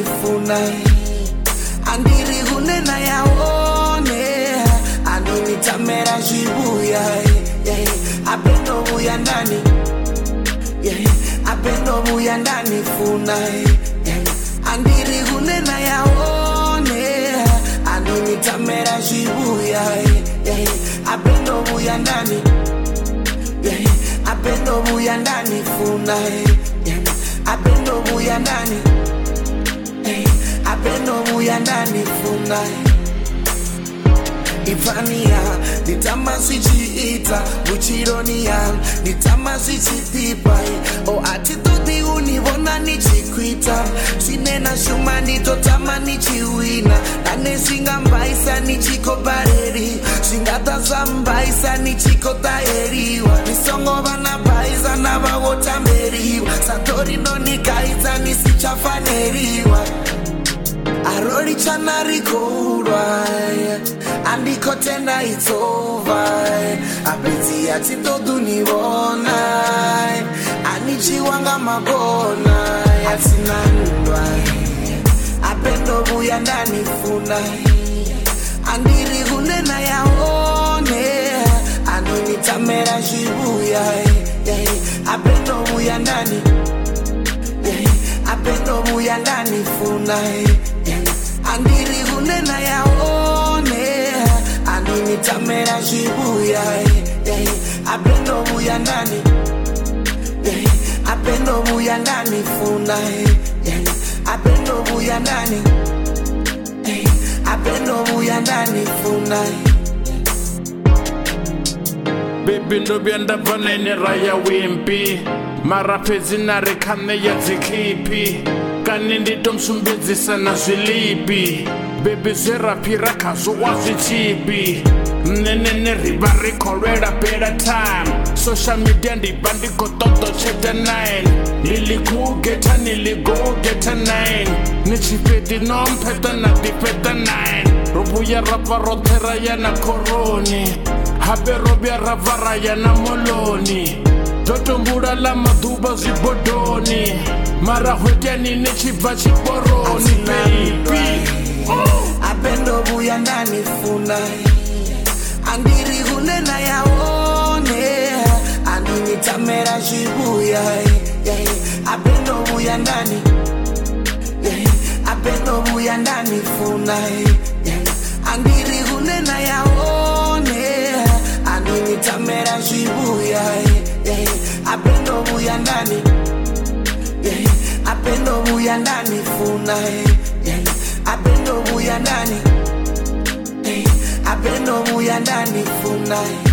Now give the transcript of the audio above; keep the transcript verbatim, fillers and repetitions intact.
ndani funa andiri kunena yaone andini tamera shibuya apendo buya ndani apendo buya ndani funa andiri kunena yaone andini tamera shibuya apendo buya ndani apendo buya ndani funa apendo buya ndani apendo buya ndani funa Ivania, nitama sichiita, buchironia, nitama sichipipa O atitoti univona nichikwita Sinena shuma nitotama nichiwina Nane singa mbaisa nichiko bareri Singata sambaisa nichiko taeriwa Nisongo bana baisa na bagota meriwa Satori no nikaita nisichafaneriwa Arori chana rikorwa Andiko tena it's over Abeti ya tito dunivona Anichi wanga magona Atina ndwa Apendo buya ndani funa Andiri kunena yaone Andini tamera shibuya Apendo buya ndani Apendo buya ndani funa Andiri kunena yaone Andini tamera shibuya Apendo buya ndani Apendo buya ndani funa Apendo buya ndani Apendo buya ndani funa Baby ndo bianda vanene raya wimpi Marapezi na rekane ya zikipi Kanindi tomsumbedzisa na zwilipi Baby zera pira kazo wazichipi Nenene riba rekolwera better time Social media ndi bandiko toto cheta nine Niliku geta niligo geta nine Nichipeti nompeta na dipeta nine Robuya rapa rotera ya na koroni Habe robia ravara ya na moloni Toto mbura la maduba zibodoni Mara hwetia nini chiba chiboroni baby Apendo buya ndani funa Andiri kunena yaone Andini tamera shibuya Apendo buya ndani Apendo buya ndani funa Andiri kunena yaone Andini tamera shibuya Apendo buya ndani Apendo buya ndani funa Apendo buya ndani Apendo buya ndani funa